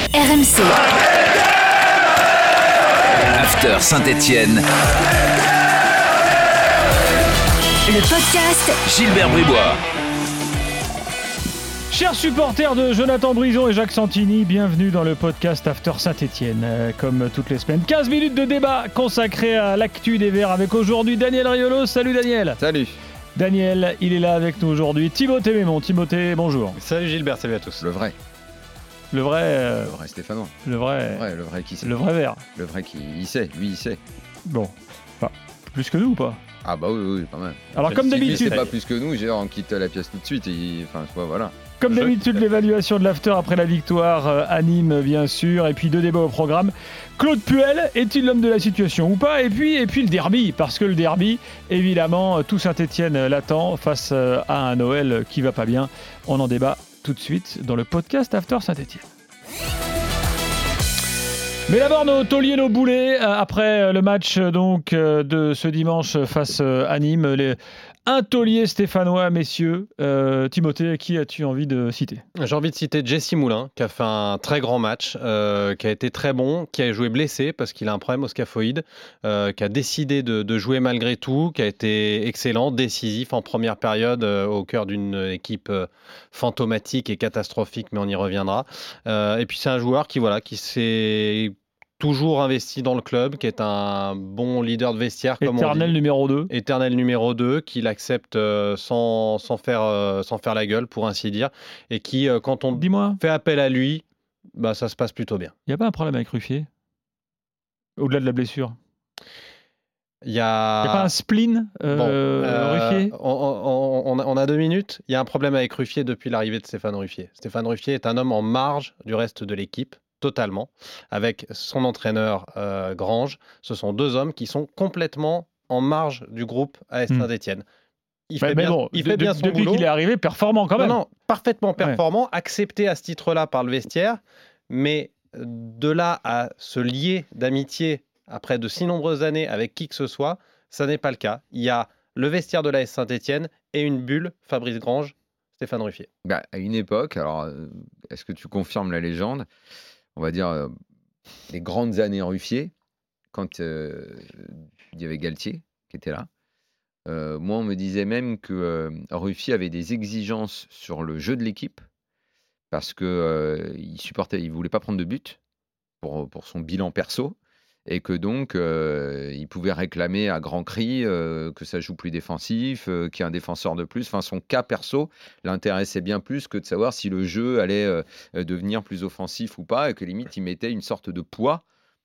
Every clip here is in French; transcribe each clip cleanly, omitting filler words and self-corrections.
RMC. After Saint-Étienne. Le podcast Gilbert Bribois. Chers supporters de Jonathan Brison et Jacques Santini, bienvenue dans le podcast After Saint-Étienne. Comme toutes les semaines, 15 minutes de débat consacré à l'actu des Verts avec aujourd'hui Daniel Riolo. Salut Daniel. Salut. Daniel, il est là avec nous aujourd'hui. Timothée Mémon. Timothée, bonjour. Salut Gilbert, salut à tous. Le vrai Stéphanois. Le vrai Qui sait. Le vrai Vert. Le vrai qui il sait, lui il sait. Bon, enfin, plus que nous ou pas? Ah bah oui, pas mal. Alors comme Si lui d'habitude, c'est pas plus que nous, on quitte la pièce tout de suite. Voilà. Comme d'habitude, l'évaluation de l'after après la victoire à Nîmes, bien sûr, et puis deux débats au programme. Claude Puel, est-il l'homme de la situation ou pas ? Et puis le derby, parce que le derby, évidemment, tout Saint-Étienne l'attend face à un Noël qui va pas bien. On en débat tout de suite dans le podcast After Saint-Étienne. Mais d'abord nos tauliers, nos boulets, après le match donc de ce dimanche face à Nîmes. Un taulier stéphanois, messieurs. Timothée, qui as-tu envie de citer ? J'ai envie de citer Jesse Moulin, qui a fait un très grand match, qui a été très bon, qui a joué blessé parce qu'il a un problème au scaphoïde, qui a décidé de jouer malgré tout, qui a été excellent, décisif en première période au cœur d'une équipe fantomatique et catastrophique, mais on y reviendra. Et puis c'est un joueur qui s'est toujours investi dans le club, qui est un bon leader de vestiaire, comme Éternel on dit. numéro 2. Éternel numéro 2, qu'il accepte sans faire la gueule, pour ainsi dire, et qui, quand on Dis-moi, fait appel à lui, ça se passe plutôt bien. il n'y a pas un problème avec Ruffier ? Au-delà de la blessure. Il y Il n'y a pas un spleen Ruffier ? on a 2 minutes. Il y a un problème avec Ruffier depuis l'arrivée de Stéphane Ruffier. Stéphane Ruffier est un homme en marge du reste de l'équipe, totalement, avec son entraîneur Grange. Ce sont 2 hommes qui sont complètement en marge du groupe AS Saint-Étienne. Il fait bien son depuis boulot. qu'il est arrivé, performant quand même. Non, parfaitement performant, accepté à ce titre-là par le vestiaire, mais de là à se lier d'amitié après de si nombreuses années avec qui que ce soit, ça n'est pas le cas. Il y a le vestiaire de l'AS Saint-Étienne et une bulle, Fabrice Grange, Stéphane Ruffier. À une époque, alors est-ce que tu confirmes la légende ? On va dire les grandes années Ruffier, quand il y avait Galtier qui était là. Moi, on me disait même que Ruffier avait des exigences sur le jeu de l'équipe parce que il voulait pas prendre de but pour son bilan perso et que donc il pouvait réclamer à grands cris que ça joue plus défensif, qu'il y ait un défenseur de plus. Enfin, son cas perso l'intéressait bien plus que de savoir si le jeu allait devenir plus offensif ou pas, et que limite il mettait une sorte de poids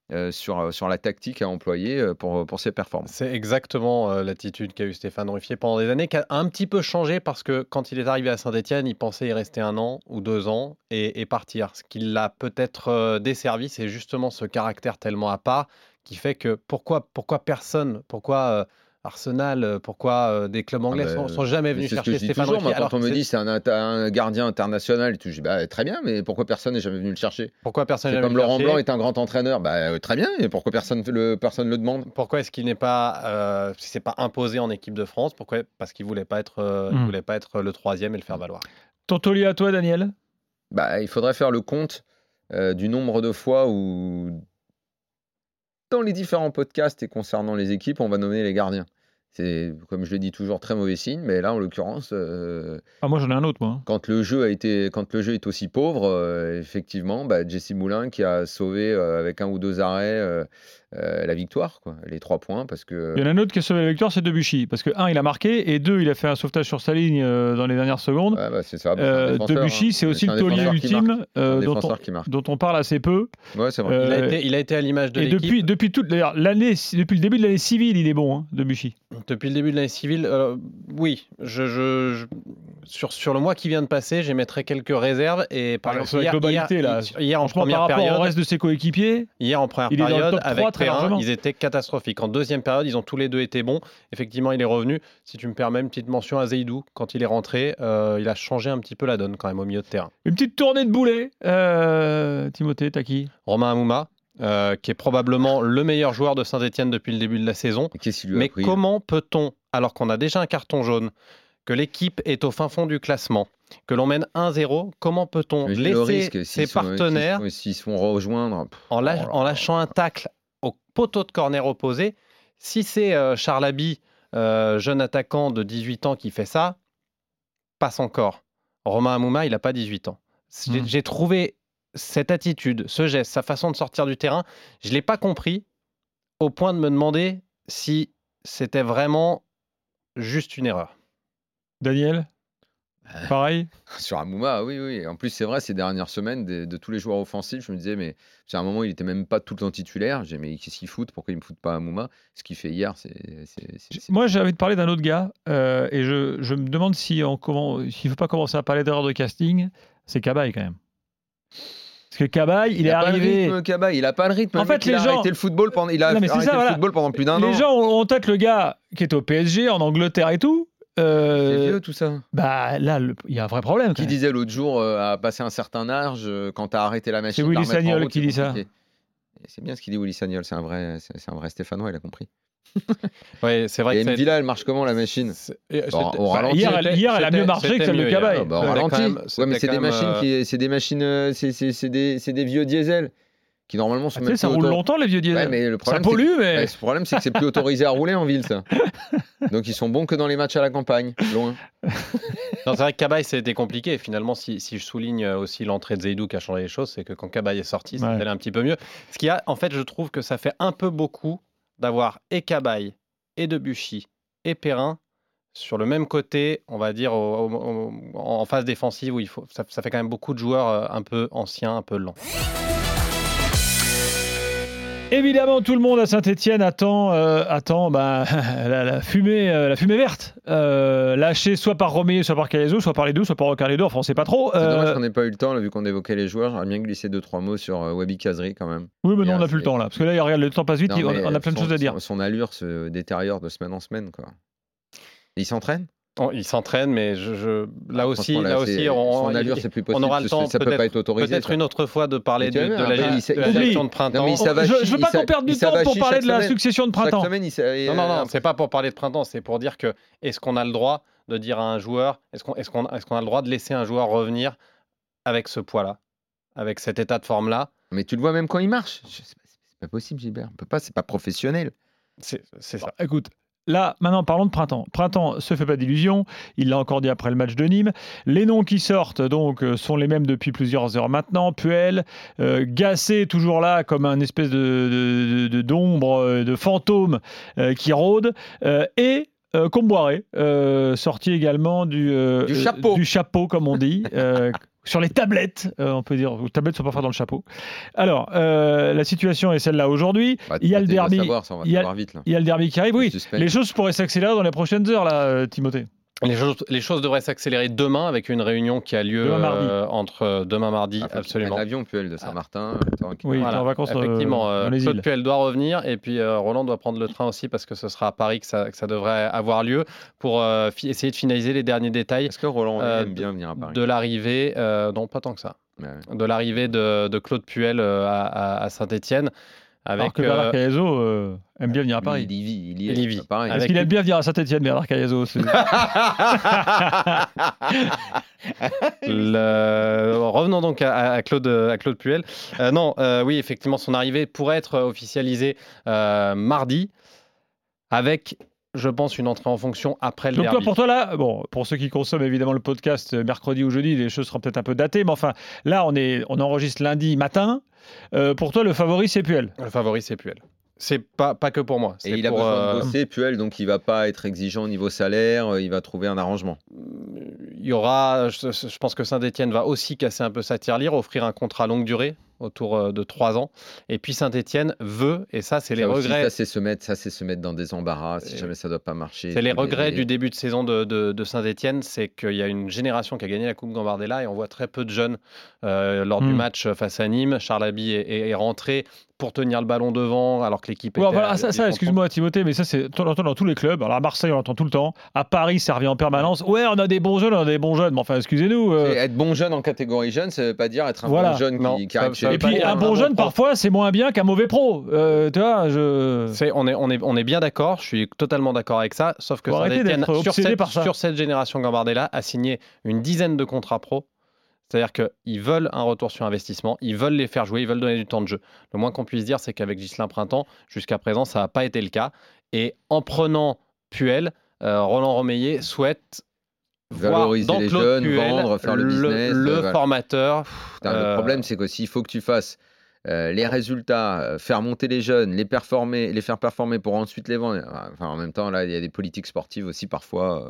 sur la tactique à employer pour ses performances. C'est exactement l'attitude qu'a eu Stéphane Ruffier pendant des années, qui a un petit peu changé parce que quand il est arrivé à Saint-Étienne, il pensait y rester 1 an ou 2 ans et partir. Ce qui l'a peut-être desservi, c'est justement ce caractère tellement à part qui fait que pourquoi Arsenal, pourquoi des clubs anglais sont jamais venus chercher Stéphane Ruffier. Moi, quand on me dit c'est un gardien international, je dis très bien, mais pourquoi personne n'est jamais venu le chercher ? Pourquoi personne C'est n'est comme jamais Laurent venu le Blanc chercher. est un grand entraîneur, très bien, et pourquoi personne le demande ? Pourquoi est-ce qu'il n'est pas, si c'est pas imposé en équipe de France ? Pourquoi ? Parce qu'il voulait pas être le 3e et le faire valoir. Ton taulier à toi, Daniel ? Il faudrait faire le compte du nombre de fois où, dans les différents podcasts et concernant les équipes, on va nommer les gardiens. C'est, comme je le dis toujours, très mauvais signe, mais là, en l'occurrence, moi j'en ai un autre, moi. quand le jeu est aussi pauvre, effectivement, Jesse Moulin qui a sauvé avec 1 ou 2 arrêts la victoire, les 3 points, parce que... Il y en a un autre qui a sauvé la victoire, c'est Debuchy. Parce que 1, il a marqué, et 2, il a fait un sauvetage sur sa ligne dans les dernières secondes. c'est ça. C'est un défenseur, Debuchy, c'est aussi le taulier ultime dont on parle assez peu. Ouais, c'est vrai. Il a été à l'image de et l'équipe. depuis le début de l'année civile, il est bon, Debuchy. Depuis le début de l'année civile, oui. Sur le mois qui vient de passer, j'émettrai quelques réserves. Et par exemple, hier en première par rapport période, au reste de ses coéquipiers, hier en première il est dans le période, top 3 avec très Perrin, largement. ils étaient catastrophiques. En deuxième période, ils ont tous les 2 été bons. Effectivement, il est revenu. Si tu me permets, une petite mention à Zeidou. Quand il est rentré, il a changé un petit peu la donne quand même au milieu de terrain. Une petite tournée de boulet. Timothée, t'as qui ? Romain Amouma, qui est probablement le meilleur joueur de Saint-Étienne depuis le début de la saison. Qu'est-ce qu'il lui a Mais pris ? comment peut-on, alors qu'on a déjà un carton jaune, que l'équipe est au fin fond du classement, que l'on mène 1-0, comment peut-on Mais le laisser risque, ses partenaires s'ils se font rejoindre. en lâchant un tacle au poteau de corner opposé? Si c'est Charlaby, jeune attaquant de 18 ans qui fait ça, passe encore. Romain Amouma, il n'a pas 18 ans. J'ai trouvé cette attitude, ce geste, sa façon de sortir du terrain, je ne l'ai pas compris au point de me demander si c'était vraiment juste une erreur. Daniel, pareil. Sur Amouma, oui. En plus, c'est vrai, ces dernières semaines, de tous les joueurs offensifs, je me disais, mais à un moment, il n'était même pas tout le temps titulaire. J'ai dit, mais qu'est-ce qu'il fout? Pourquoi il ne me fout pas Amouma? Ce qu'il fait hier, c'est. Moi, j'ai envie de parler d'un autre gars, et je me demande s'il ne faut pas commencer à parler d'erreur de casting. C'est Cabaye, quand même. Parce que Cabaye, il est arrivé. Il n'a pas le rythme. En fait, il a arrêté le football pendant, le football pendant plus d'un an. Les gens ont en tête le gars qui est au PSG, en Angleterre et tout. C'est vieux tout ça. Bah là, il y a un vrai problème. Qui disait l'autre jour, à passer un certain âge, quand tu as arrêté la machine. C'est Willy Sagnol qui dit ça. C'est bien ce qu'il dit, Willy Sagnol. C'est un vrai Stéphanois, il a compris. Oui, c'est vrai. Et Mvila, elle marche comment la machine? Au ralenti. Hier, elle a mieux marché que celle de Cabaye. Au ralenti. Ouais, mais c'est des vieux diesels qui normalement sont même ça roule longtemps les vieux diesels. Ouais, mais le problème, ça pollue, mais le problème c'est que c'est plus autorisé à rouler en ville, ça. Donc ils sont bons que dans les matchs à la campagne, loin. Non, c'est vrai que Cabaye, c'était compliqué. Finalement, si je souligne aussi l'entrée de Zeidou qui a changé les choses, c'est que quand Cabaye est sorti, ça allait un petit peu mieux. Ce qui a, en fait, je trouve que ça fait un peu beaucoup d'avoir et Cabaye, et Debuchy, et Perrin sur le même côté, on va dire, en phase défensive, où ça fait quand même beaucoup de joueurs un peu anciens, un peu lents. évidemment, tout le monde à Saint-Etienne attend la fumée verte, lâchée soit par Romé, soit par Calazo, soit par les deux, soit par Roccardo. Enfin, on ne sait pas trop. C'est dommage qu'on n'ait pas eu le temps, là, vu qu'on évoquait les joueurs. J'aurais bien glissé 2-3 mots sur Wabi Kazri quand même. Oui, mais non, on n'a plus le temps là. Parce que là, regarde, le temps passe vite, on a plein de choses à dire. Son allure se détériore de semaine en semaine, quoi. Et il s'entraîne? Il s'entraîne, mais là aussi, son allure, c'est plus possible. On aura le temps, ça peut pas être autorisé. Peut-être une autre fois de parler de la gestion de printemps. Je veux pas qu'on perde du temps pour parler de la succession de printemps. Non, c'est pas pour parler de printemps, c'est pour dire que est-ce qu'on a le droit de dire à un joueur, est-ce qu'on a le droit de laisser un joueur revenir avec ce poids-là, avec cet état de forme-là? Mais tu le vois même quand il marche. C'est pas possible, Gilbert. On peut pas, c'est pas professionnel. C'est ça. Écoute. Là, maintenant, parlons de Printemps. Printemps se fait pas d'illusions. Il l'a encore dit après le match de Nîmes. Les noms qui sortent donc sont les mêmes depuis plusieurs heures maintenant. Puel, Gasset toujours là comme un espèce d'ombre, de fantôme qui rôde. Et Comboiré, sorti également du chapeau, comme on dit. Sur les tablettes, on peut dire, les tablettes sont parfois dans le chapeau. Alors, la situation est celle-là aujourd'hui. Il y a le derby. Il y a le derby qui arrive. Oui, les choses pourraient s'accélérer dans les prochaines heures, là, Timothée. Les choses devraient s'accélérer demain avec une réunion qui a lieu demain mardi, absolument. L'avion Puel de Saint-Martin. Oui, voilà, en vacances. Effectivement, Claude Puel doit revenir et puis Roland doit prendre le train aussi parce que ce sera à Paris que ça devrait avoir lieu pour essayer de finaliser les derniers détails. Est-ce que Roland aime bien venir à Paris? De l'arrivée, non pas tant que ça. De l'arrivée de Claude Puel à Saint-Etienne. Alors que Bernard Cayazo aime bien venir àRis. Il y vit. Est-ce qu'il aime bien venir à Saint-Etienne, Bernard Cayazo? Revenons donc à Claude Puel. Oui, effectivement, son arrivée pourrait être officialisée mardi avec, je pense, une entrée en fonction après le derby. Donc pour toi là, pour ceux qui consomment évidemment le podcast mercredi ou jeudi, les choses seront peut-être un peu datées, mais enfin là on enregistre lundi matin. Pour toi, le favori, c'est Puel. Le favori, c'est Puel. C'est pas que pour moi. Et il a besoin de bosser, Puel, donc il va pas être exigeant au niveau salaire, il va trouver un arrangement. Il y aura, je pense que Saint-Etienne va aussi casser un peu sa tirelire, offrir un contrat longue durée, autour de 3 ans. Et puis Saint-Etienne veut, et ça c'est les regrets. Ça c'est se mettre dans des embarras si jamais ça ne doit pas marcher. C'est les regrets du début de saison de Saint-Etienne, c'est qu'il y a une génération qui a gagné la Coupe Gambardella et on voit très peu de jeunes lors du match face à Nîmes. Charlaby est rentré pour tenir le ballon devant, alors que l'équipe Ouais, était... voilà, à ça, 10 contre excuse-moi Timothée, mais ça, on l'entend dans tous les clubs. Alors à Marseille, on l'entend tout le temps. À Paris, ça revient en permanence. Ouais, on a des bons jeunes, Mais enfin, excusez-nous. Et être bon jeune en catégorie jeune, ça veut pas dire être un Voilà. bon jeune Non, qui ça- arrive ça chez veut les Et pas puis dire un bon jeune, parfois, c'est moins bien qu'un mauvais pro. Tu vois, On est bien d'accord, je suis totalement d'accord avec ça, sauf que Faut arrêter Saint-Étienne, d'être obsédé par ça. sur cette génération Gambardella, a signé une dizaine de contrats pro. C'est-à-dire qu'ils veulent un retour sur investissement, ils veulent les faire jouer, ils veulent donner du temps de jeu. Le moins qu'on puisse dire, c'est qu'avec Ghislain Printemps, jusqu'à présent, ça n'a pas été le cas. Et en prenant Puel, Roland Romeillet souhaite Valoriser voir dans les Claude jeunes, Puel vendre, faire le business, le voilà. formateur. Le problème, c'est qu'aussi, il faut que tu fasses les résultats, faire monter les jeunes, les faire performer pour ensuite les vendre. Enfin, en même temps, là, il y a des politiques sportives aussi parfois.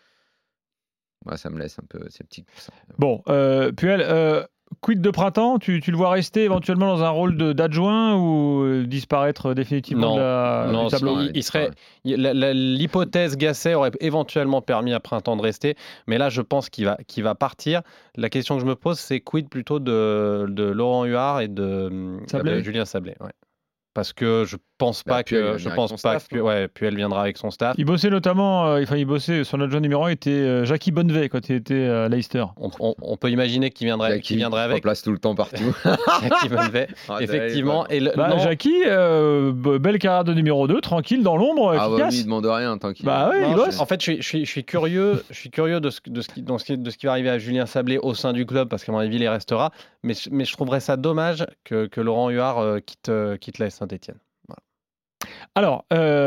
Moi, ça me laisse un peu sceptique pour ça. Bon, Puel, quid de Printemps, tu le vois rester éventuellement dans un rôle d'adjoint ou disparaître définitivement Non, du tableau il serait. L'hypothèse Gasset aurait éventuellement permis à Printemps de rester, mais là, je pense qu'il va partir. La question que je me pose, c'est quid plutôt de Laurent Huard et de Julien Sablé. Ouais. Parce que je pense pas Puel, que Puel viendra avec son staff. Il bossait notamment, il bossait, son adjoint numéro 1 était Jackie Bonnevet quand il était à Leicester. On peut imaginer qu'il viendrait avec. Remplace tout le temps partout. Jackie Bonnevet, effectivement. Jackie, belle carrière de numéro 2, tranquille dans l'ombre, efficace. Lui, il demande rien tant qu'il. Bah ouais, il bosse. En fait, je suis curieux de ce qui va arriver à Julien Sablé au sein du club, parce qu'à mon avis, il y restera. Mais je trouverais ça dommage que Laurent Huard quitte la Saint-Étienne. Voilà. Alors,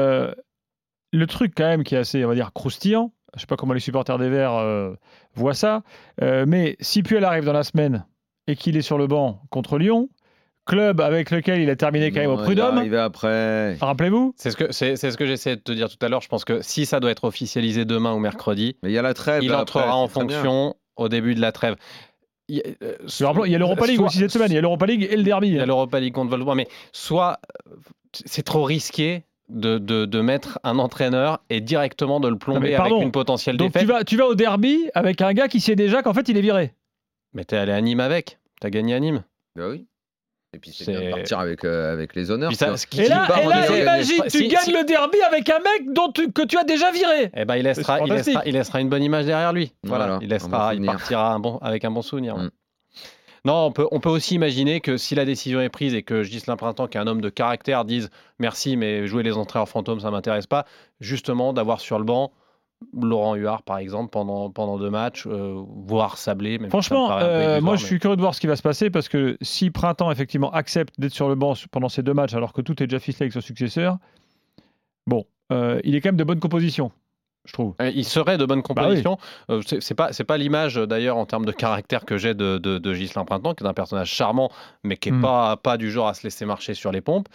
le truc quand même qui est assez, on va dire, croustillant, je ne sais pas comment les supporters des Verts voient ça, mais si Puel arrive dans la semaine et qu'il est sur le banc contre Lyon, club avec lequel il a terminé quand même au Prud'homme. Il va arriver après. Rappelez-vous. C'est ce que j'essayais de te dire tout à l'heure. Je pense que si ça doit être officialisé demain ou mercredi, mais il y a la trêve. Il entrera en fonction au début de la trêve. Il y a l'Europa League aussi cette semaine. Il y a l'Europa League et le derby. Il y a l'Europa League contre Volvo, mais soit c'est trop risqué de mettre un entraîneur et directement de le plomber avec une potentielle défaite. Donc tu vas au derby avec un gars qui sait déjà qu'en fait il est viré. Mais t'es allé à Nîmes avec. T'as gagné à Nîmes. Bah oui. Et puis c'est bien de partir avec les honneurs. Et là imagine, tu gagnes le derby avec un mec que tu as déjà viré. Eh ben, il laissera une bonne image derrière lui. Voilà. Il partira avec un bon souvenir. Ouais. Non, on peut aussi imaginer que si la décision est prise et que Ghislain Printemps, qui est un homme de caractère, dise merci, mais jouer les entraîneurs fantômes, ça m'intéresse pas. Justement, d'avoir sur le banc Laurent Huard, par exemple, pendant 2 matchs, voire Sablé. Franchement, moi, je suis curieux de voir ce qui va se passer parce que si Printemps, effectivement, accepte d'être sur le banc pendant ces 2 matchs, alors que tout est déjà ficelé avec son successeur, il est quand même de bonne composition, je trouve. Il serait de bonne composition. Bah oui. C'est pas l'image, d'ailleurs, en termes de caractère que j'ai de Ghislain Printemps, qui est un personnage charmant, mais qui n'est pas du genre à se laisser marcher sur les pompes.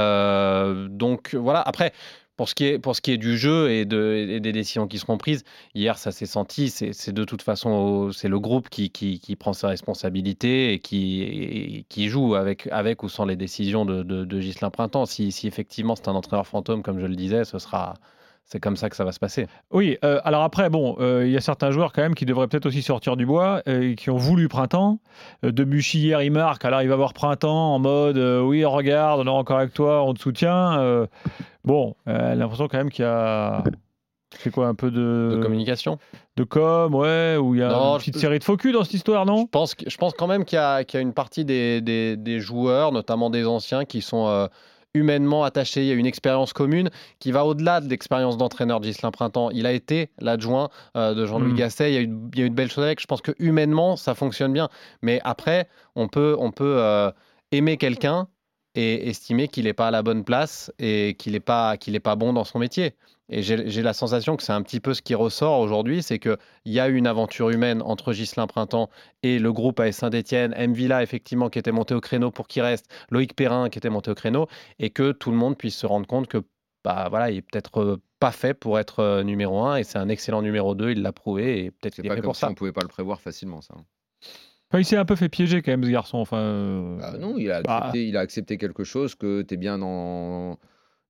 Donc, voilà. Après... Pour ce qui est du jeu et des décisions qui seront prises, hier ça s'est senti, c'est de toute façon c'est le groupe qui prend ses responsabilités et qui joue avec ou sans les décisions de Ghislain Printemps. Si effectivement c'est un entraîneur fantôme, comme je le disais, c'est comme ça que ça va se passer. Oui, alors après, il y a certains joueurs quand même qui devraient peut-être aussi sortir du bois et qui ont voulu Printemps. Debuchy hier, il marque, alors il va voir Printemps en mode oui, regarde, on est encore avec toi, on te soutient. L'impression quand même qu'il y a... C'est quoi, un peu de communication, de com, ouais, où il y a une petite série de faux culs dans cette histoire, non ? Je pense quand même qu'il y a une partie des joueurs, notamment des anciens, qui sont... humainement attaché, il y a une expérience commune qui va au-delà de l'expérience d'entraîneur de Ghislain Printemps. Il a été l'adjoint de Jean-Louis Gasset, il y a eu de belles choses avec. Je pense que humainement, ça fonctionne bien. Mais après, on peut aimer quelqu'un et estimer qu'il n'est pas à la bonne place et qu'il n'est pas bon dans son métier. Et j'ai la sensation que c'est un petit peu ce qui ressort aujourd'hui, c'est qu'il y a eu une aventure humaine entre Ghislain Printemps et le groupe AS Saint-Étienne, Mvila effectivement qui était monté au créneau pour qu'il reste, Loïc Perrin qui était monté au créneau, et que tout le monde puisse se rendre compte que il est peut-être pas fait pour être numéro 1 et c'est un excellent numéro 2, il l'a prouvé et peut-être qu'il est fait pour ça. On ne pouvait pas le prévoir facilement ça. Enfin, il s'est un peu fait piéger quand même ce garçon. Non, il a accepté quelque chose, que tu es bien dans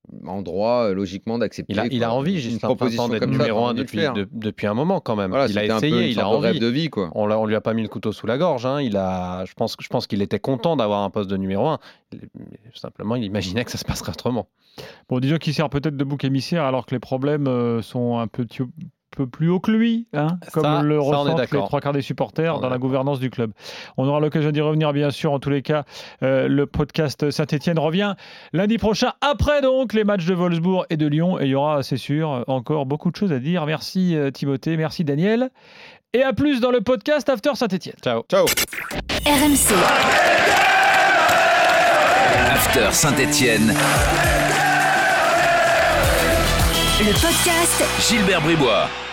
en droit, logiquement, d'accepter. Il a envie, Gislain Printemps, d'être numéro 1 depuis un moment quand même. Voilà, il a essayé, un peu il a envie. Rêve de vie, quoi. On lui a pas mis le couteau sous la gorge. Hein. Je pense qu'il était content d'avoir un poste de numéro 1. Simplement, il imaginait que ça se passerait autrement. Bon, disons qu'il sert peut-être de bouc émissaire alors que les problèmes sont un peu plus haut que lui, hein, comme le ressentent les 3/4 des supporters dans la gouvernance du club. On aura l'occasion d'y revenir, bien sûr. En tous les cas, le podcast Saint-Etienne revient lundi prochain, après donc les matchs de Wolfsburg et de Lyon. Et il y aura, c'est sûr, encore beaucoup de choses à dire. Merci Timothée, merci Daniel. Et à plus dans le podcast After Saint-Etienne. Ciao. RMC. After Saint-Etienne. Le podcast Gilbert Bribois.